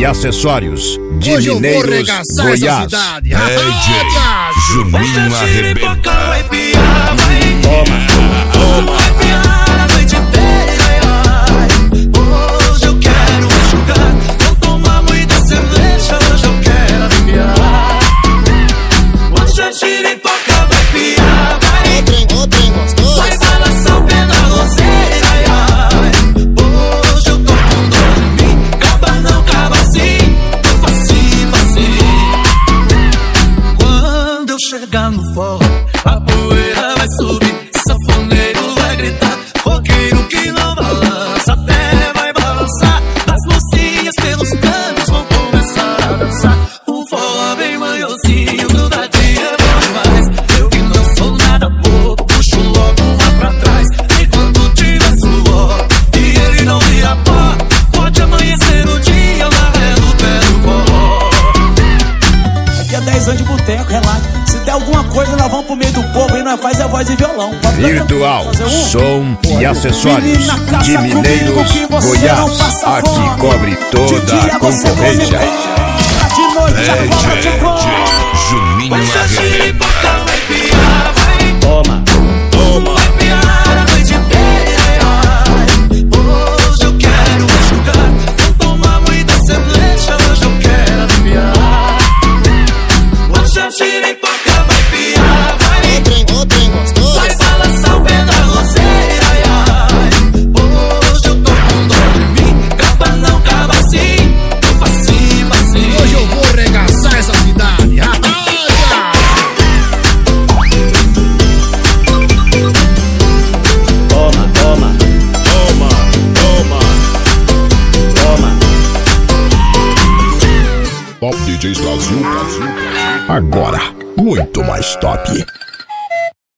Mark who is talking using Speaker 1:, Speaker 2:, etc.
Speaker 1: e acessórios de
Speaker 2: Hoje
Speaker 1: Mineiros,
Speaker 2: eu vou regaçar
Speaker 1: Goiás.
Speaker 2: essa cidade.
Speaker 1: Juninho arrebenta.
Speaker 3: Toma. Vai piar a noite inteira. Hoje eu quero enxugar. Vou tomar muita cerveja. Hoje eu quero aliviar. Hoje a giripoca vai piar.
Speaker 2: O trem gostoso.
Speaker 3: Vai balançar o pé na roseira. Hoje eu tô com dor em mim. Caba não caba assim. Eu facinho. Quando eu chegar no forró, a poeira vai subir. Sanfoneiro vai gritar, roqueiro que não balança, até vai balançar. As mocinhas pelos cantos vão começar a dançar. O forró bem manhozinho, grudadinho é bom demais. Eu que não sou nada bobo, puxo logo uma pra trás. E quando tira suor e ele não vira pó, pode amanhecer o dia amarelo no pé do forró.
Speaker 4: Aqui é 10 anos de boteco, relaxa. Se der alguma coisa, nós vamos pro meio do povo e nós faz a voz e violão.
Speaker 1: Virtual, som e acessórios de Mineiros, Goiás. Aqui cobre toda a concorrência.
Speaker 4: De noite,
Speaker 1: Juninho
Speaker 3: Hoje a
Speaker 1: arrebenta.
Speaker 3: giripoca vai piar, vai.
Speaker 4: Toma.
Speaker 3: Vai piar a noite inteira. Hoje eu quero enxugar. Vou tomar muita cerveja. Hoje eu quero aliviar. Hoje a giripoca vai piar, vai.
Speaker 2: O trem gostoso.
Speaker 3: Vai balançar o pé na roseira. Hoje eu tô com dor em mim. Caba não caba assim. Eu facinho.
Speaker 2: Hoje eu vou regaçar essa cidade.
Speaker 4: Toma.
Speaker 1: Top DJs Brasil. Agora, muito mais top.